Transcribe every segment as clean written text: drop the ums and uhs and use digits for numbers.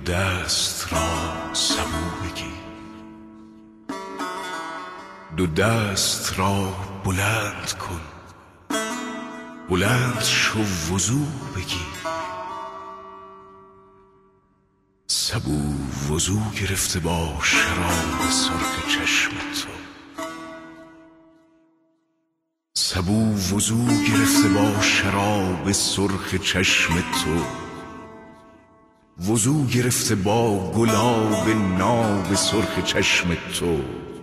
دست را سبو بگیر، دو دست را بلند کن، بلند شو وضو بگیر. سبو وضو گرفته با شراب سرخ چشم تو، سبو وضو گرفته با شراب سرخ چشم تو، وضو گرفته با گلاب ناب سرخ چشم تو.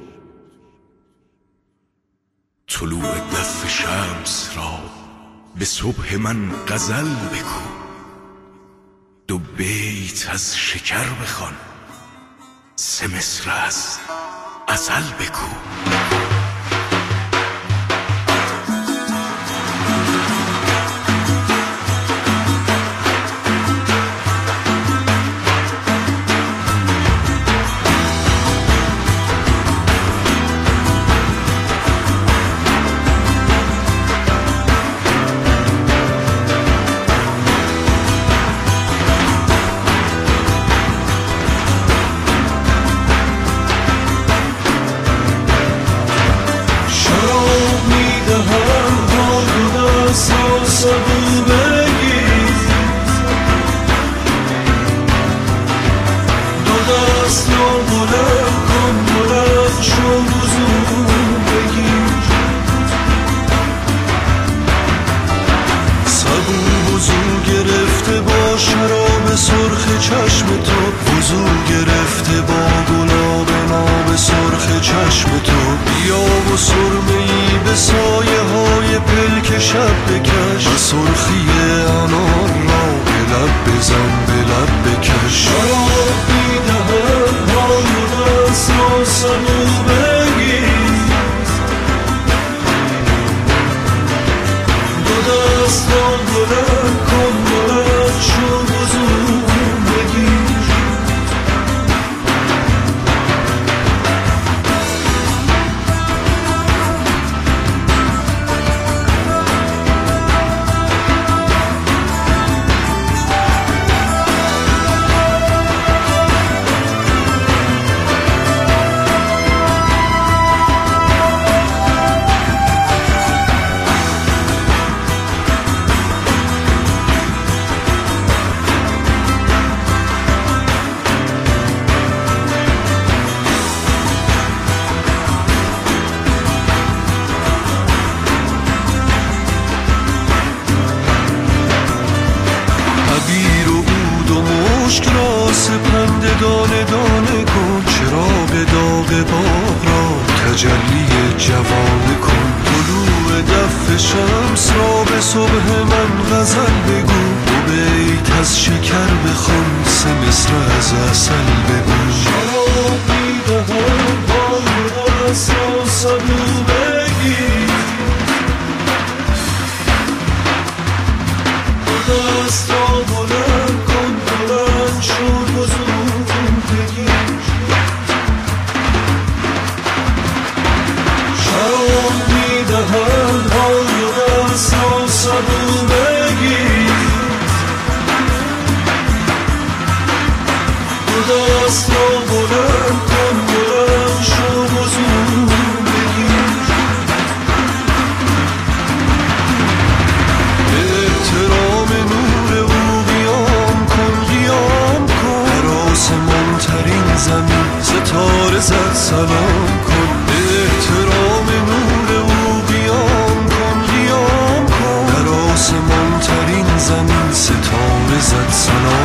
طلوع دف شمس را به صبح من غزل بگو، دو بیت از شکر بخوان، سه مصرع از غزل بگو. سبو بگیر، دو دست را بلند کن، بلند شو وضو بگیر. سبو وضو گرفته با شراب سرخ چشم تو، وضو گرفته با گلاب ناب سرخ چشم تو. بیا و سرمه‌ای به سایه های پلک شب بکش، و سرخی انار را به لب بزن، به لب بکش. شراب میدهم های دست را سبو بگیر، دو دست را بلند کن، بلند شو وضو بگیر. سپند دانه دانه کن، چراغ داغ باغ را تجلی جوانه کن. طلوع دف شمس را به صبح من غزل بگو، دو بیت از شکر بخوان، سه مصرع از عسل بگو. شراب میدهم با دست را سبو بگیر، دو دست را بلند کن، بلند شو وضو بگیر. شراب میدهم های دست را سبو بگیر، دو دست را بلند کن، بلند شو وضو بگیر. به احترام نور او قیام کن، قیام کن. در آسمان ترین زمین ستاره زد سلام کن. به احترام نور او قیام کن، قیام کن. در آسمان ترین زمین ستاره زد سلام